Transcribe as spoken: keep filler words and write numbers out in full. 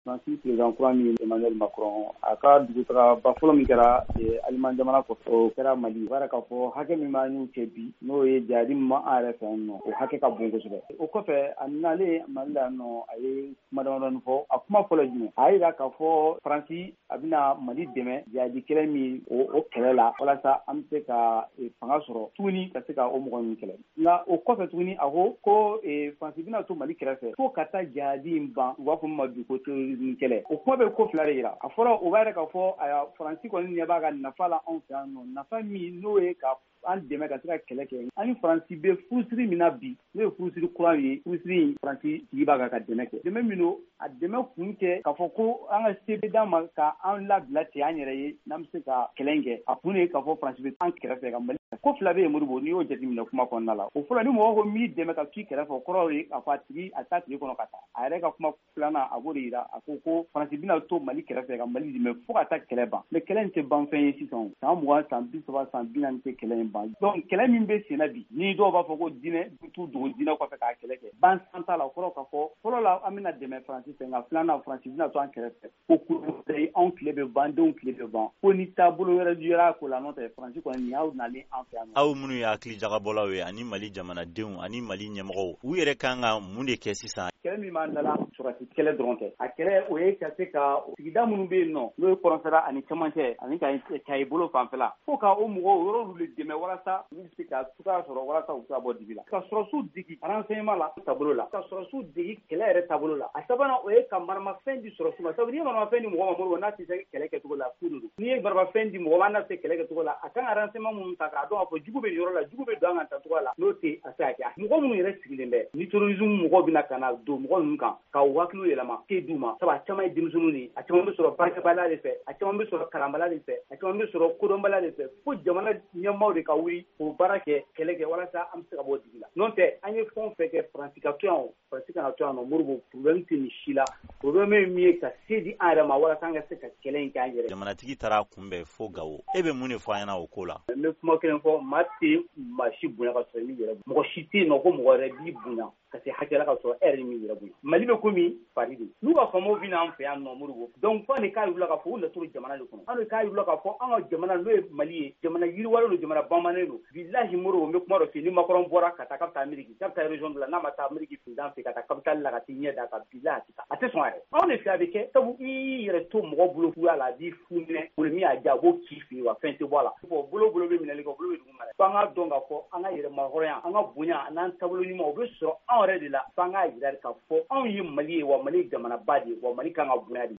Francis président kura min Emmanuel Macron a ka dugutaga ba fɔlɔ min kɛra Allemagne jamana kɔfɛ o kɛra Mali bara k'a fɔ hakɛ min b'a n'u cɛ bi n'o ye jadi min ma an yɛrɛ fɛ yan nɔ o hakɛ ka bon kosɛbɛ o kɔfɛ a nalen Mali la yan nɔ a ye kuma damadɔni fɔ a kuma fɔlɔ jumɛn a yira k'a fɔ Faransi a bɛna Mali dɛmɛ jadi kɛlɛ min o o kɛlɛ la walasa an bɛ se ka fanga sɔrɔ tuguni ka se ka o mɔgɔ ninnu kɛlɛ nka o kɔfɛ tuguni a ko ko Faransi bɛna to Mali kɛrɛfɛ fo ka taa jadi in ban u b'a fɔ min ma bi ko terrorisme kɛlɛ o kuma bɛ ko fila de yira a fɔlɔ o b'a yɛrɛ k'a fɔ aya Faransi kɔni ɲɛ b'a ka nafa la anw fɛ yan nɔ nafa min n'o ye ka an dɛmɛ ka se ka kɛlɛ kɛ ani Faransi bɛ furusiri min na bi n'o ye furusiri kura ye furusiri in Faransi tigi b'a kan ka dɛmɛ kɛ dɛmɛ min don a dɛmɛ kun tɛ k'a fɔ ko an ka se bɛ d'an ma ka an labila ten an yɛrɛ ye n'an bɛ se ka kɛlɛ in kɛ a kun ye k'a fɔ Faransi bɛ an kɛrɛfɛ ka Mali ko fila bɛ yen Modibo n'i y'o jateminɛ kuma kɔnɔna la o fɔlɔ ni mɔgɔ ko min dɛmɛ ka k'i kɛrɛfɛ o kɔrɔ ye k'a fɔ a tigi a taa tigi kɔnɔ ka taa a yɛrɛ ka kuma filanan a b'o de yira a ko ko Faransi bɛna to Mali kɛrɛfɛ ka Mali dɛmɛ fo ka taa kɛlɛ ban mais kɛlɛ in tɛ ban fɛn ye sisan san mugan san bi saba san bi naani tɛ kɛlɛ in ban donc kɛlɛ min bɛ senna bi ni dɔw b'a fɔ ko diinɛ t'u dogo diinɛ kɔfɛ k'a kɛlɛ kɛ ban san t'a la o kɔrɔ k'a fɔ fɔlɔ la an bɛna dɛmɛ Faransi fɛ nka filanan Faransi bɛna to an kɛrɛfɛ ko kuru anw tile bɛ ban denw tile bɛ ban ko ni taabolo wɛrɛ yera ko la n'o tɛ Faransi kɔni nin y'aw nalen an fɛ yan aw minnu ye hakili jagabɔlaw ye ani Mali jamanadenw ani Mali ɲɛmɔgɔw u yɛrɛ kan ka mun de kɛ sisan kɛlɛ min b'an dala surasi kɛlɛ dɔrɔn tɛ a kɛlɛ o ye ka se ka sigida minnu bɛ yen nɔ n'o ye kɔrɔnfɛla ani cɛmancɛ ani ka i bolo fanfɛla fo ka o mɔgɔw yɔrɔ de dɛmɛ walasa u bɛ se ka cogoya sɔrɔ walasa u ka bɔ dibi la ka sɔrɔsiw degi renseignement la taabolo la ka sɔrɔsiw degi kɛlɛ yɛrɛ taabolo la a sabanan o ye ka maramafɛn di sɔrɔsiw ma sabu n'i ye maramafɛn di mɔgɔ ma Modibo n'a tɛ se kɛlɛ kɛcogo la fu de don n'i ye maramafɛn di mɔgɔ ma n'a tɛ se kɛlɛ kɛcogo la a kan ka renseignement minnu ta k'a dɔn k'a fɔ jugu bɛ yɔrɔ la jugu bɛ don an ka tacogo la n'o tɛ a se ka kɛ mɔgɔ minnu yɛrɛ sigilen bɛ ni terrorisme mɔgɔw bɛna ka na don mɔgɔ ninnu kan ka u hakiliw yɛlɛma k'e d'u ma sabu a caman ye denmisɛnninw de ye a caman bɛ sɔrɔ baarakɛbaliya de fɛ a caman bɛ sɔrɔ kalanbaliya de fɛ a caman bɛ sɔrɔ kodɔnbaliya de fɛ fo jamana ɲɛmaaw de ka wuli k'o baara kɛ kɛlɛ kɛ walasa an bɛ se ka bɔ dibi la n'o tɛ an ye fɛn o fɛn kɛ Faransi ka to yan o Faransi kana to yan nɔ Modibo problème tɛ nin si la problème ye min ye ka se di an yɛrɛ ma walasa an ka se ka kɛlɛ in kɛ an yɛrɛ jamanatigi taara kunbɛn fo Gawo e bɛ mun de fɔ an ɲɛna o ko la n bɛ kuma kelen fɔ maa tɛ maa si bonya ka sɔrɔ i m'i yɛrɛ bonya mɔgɔ si tɛ yen nɔ ko mɔgɔ yɛrɛ b'i bonya ka se hakɛ la ka sɔrɔ e yɛrɛ m'i yɛrɛ bonya Mali bɛ komi Paris de n'u ka faamaw bɛ n'an fɛ yan nɔ Modibo donc fo de k'a yir'u la k'a fɔ u naturu jamana de kɔnɔ an de k'a yir'u la k'a fɔ an ka jamana n'o ye Mali ye jamana yiriwalen don jamana bamanen don bilahi Modibo n bɛ kuma dɔ f'i ye ni Macron bɔra ka taa k'a bɛ taa Amérique k'a bɛ taa région dɔ la n'a ma taa Amérique président fɛ ka taa capitale la ka t'i ɲɛ da ka bilahi a tɛ taa a tɛ sɔn a yɛrɛ anw de fɛ a bɛ kɛ sabu i y'i yɛrɛ to mɔgɔ bolo fuya la a b'i funɛ bolo min y'a diya a b'o k'i fɛ yen wa fɛn tɛ bɔ a la bon bolo bolo bɛ minɛli kɛ bolo bɛ duguma dɛ f'an k'a dɔn k'a fɔ an ka yɛrɛmahɔrɔnya an ka bonya n'an taabolo ɲuman o bɛ sɔrɔ anw yɛrɛ de la f'an k'a jira k'a fɔ anw ye Mali ye wa Mali ye jamanaba de ye wa Mali kan ka bonya de